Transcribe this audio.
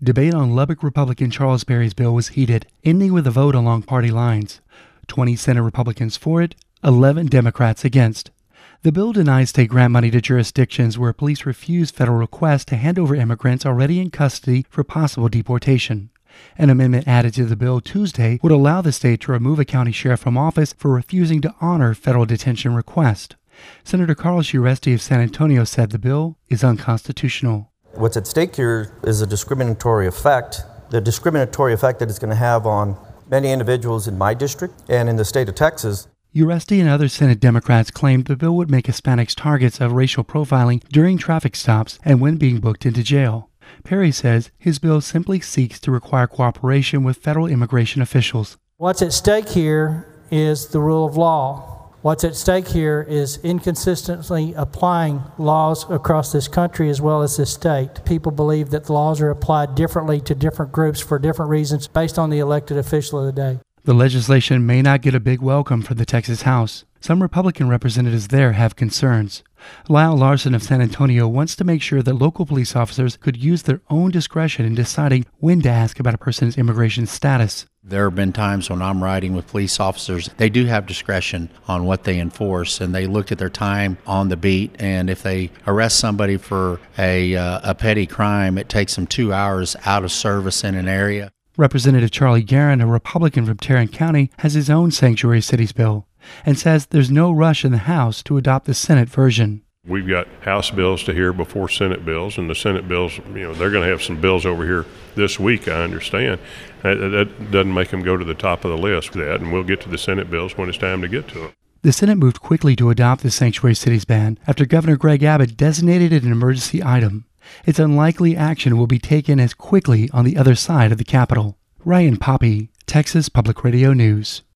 Debate on Lubbock Republican Charles Berry's bill was heated, ending with a vote along party lines. 20 Senate Republicans for it, 11 Democrats against. The bill denies state grant money to jurisdictions where police refuse federal requests to hand over immigrants already in custody for possible deportation. An amendment added to the bill Tuesday would allow the state to remove a county sheriff from office for refusing to honor federal detention requests. Senator Carlos Uresti of San Antonio said the bill is unconstitutional. What's at stake here is a discriminatory effect, the discriminatory effect that it's going to have on many individuals in my district and in the state of Texas. Uresti and other Senate Democrats claimed the bill would make Hispanics targets of racial profiling during traffic stops and when being booked into jail. Perry says his bill simply seeks to require cooperation with federal immigration officials. What's at stake here is the rule of law. What's at stake here is inconsistently applying laws across this country as well as this state. People believe that the laws are applied differently to different groups for different reasons based on the elected official of the day. The legislation may not get a big welcome from the Texas House. Some Republican representatives there have concerns. Lyle Larson of San Antonio wants to make sure that local police officers could use their own discretion in deciding when to ask about a person's immigration status. There have been times when I'm riding with police officers, they do have discretion on what they enforce, and they look at their time on the beat, and if they arrest somebody for a petty crime, it takes them 2 hours out of service in an area. Representative Charlie Guerin, a Republican from Tarrant County, has his own sanctuary cities bill and says there's no rush in the House to adopt the Senate version. We've got House bills to hear before Senate bills, and the Senate bills, they're going to have some bills over here this week, I understand. That doesn't make them go to the top of the list, and we'll get to the Senate bills when it's time to get to them. The Senate moved quickly to adopt the sanctuary cities ban after Governor Greg Abbott designated it an emergency item. It's unlikely action will be taken as quickly on the other side of the Capitol. Ryan Poppy, Texas Public Radio News.